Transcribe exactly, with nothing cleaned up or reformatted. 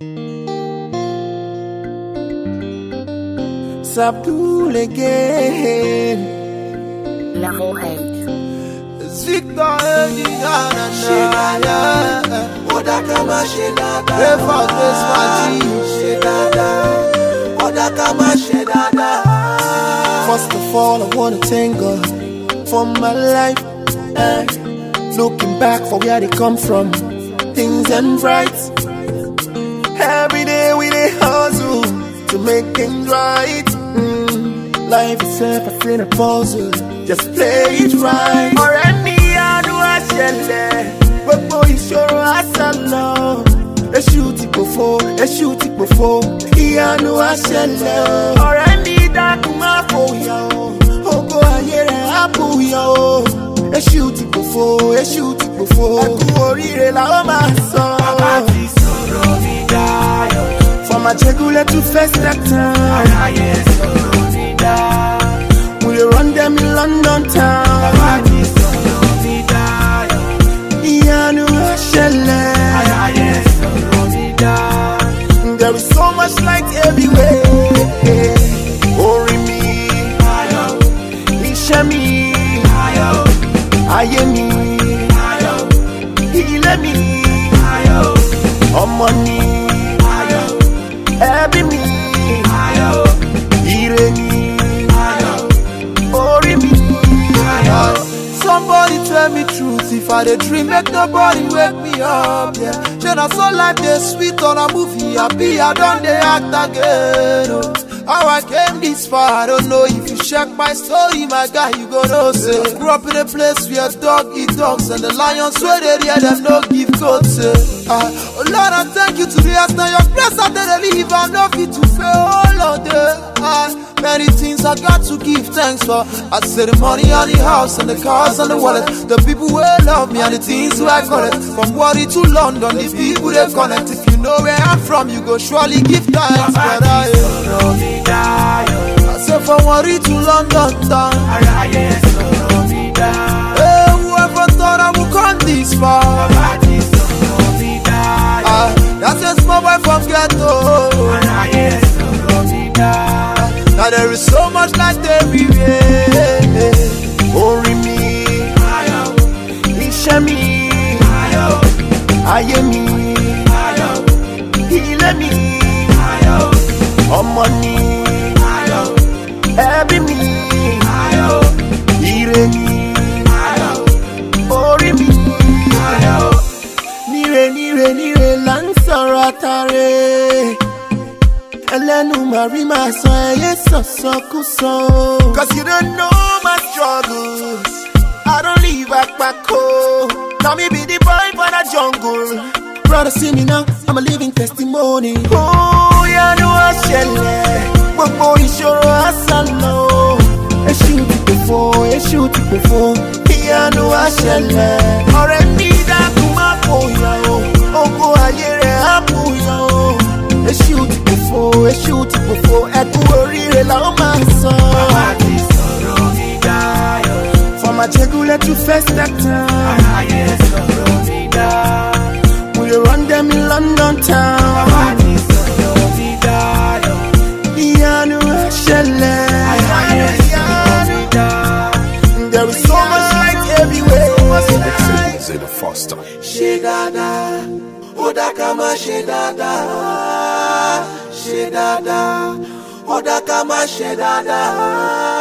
Sabdoul again. La Rohette. Victor Edigana Shedada. Odakama Shedada. Ever this party Shedada. Odakama Shedada. First of all, I wanna thank God for my life. Eh. Looking back for where they come from, things ain't right. Every day we dey hustle to make things right. Mm. Life itself a been a puzzle, just play it right. Already I do I shell, but boy sure I sell. A shoot it before, a shoot it before. I know I shell. Already that my for yo. Oh go ahead and apple yo. A shoot it before, a shoot it before. I do worry la my son. From my Jegule to first time, we run them in London town. Ianu Ashele. There is so much light everywhere. Orimi, Ishami, Ayemi, Hilemi, Omoni, Ebimi, Ireni, Orimi. Somebody tell me truth, if I dey dream, make nobody wake me up, yeah. Should I so life dey sweet on a movie, happy I done dey act again, oh. How I came this far, I don't know. If you check my story, my guy, you go know, say I grew up in a place where dog eat dogs, and the lions where they hear them no give goats, say uh, oh Lord, I thank you today, as now your grace I did live, I know fit to fail, oh Lord, uh, many things I got to give thanks for. I say the money and the house and the cars and the wallet, the people who love me and the things who I got it. From Warri to London, the people they connect. If you know where I'm from, you go surely give thanks. But I, I say from Warri to London town. Hey, whoever thought I would come this far? uh, That's a small boy from ghetto. Now there is so much light everywhere. Orimi, Ishami, Ayemi, Hilemi, Omoni, Ebimi, Ireni, Orimi, Nire, Nire, Nire, Lansaratare. Elenu marry my son, yes, so, so, so, so. Cause you don't know my struggles. I don't live back back home. Now me be the boy for the jungle. Brother, see me now, I'm a living testimony. Oh, yeah, no, I shall. But boy, sure, I shall know. I shoot it before, I shoot it before. Yeah, no, I shall. Already that to my boy, oh, go ahead and apple, yo. I shoot it before, I shoot it before. I do worry la my son. From my Jegule to first time, we run them in London town. Ianu Ashele. There is so much light everywhere. Say the Foster. Shedada. Odakama Shedada, Shedada, Odakama Shedada.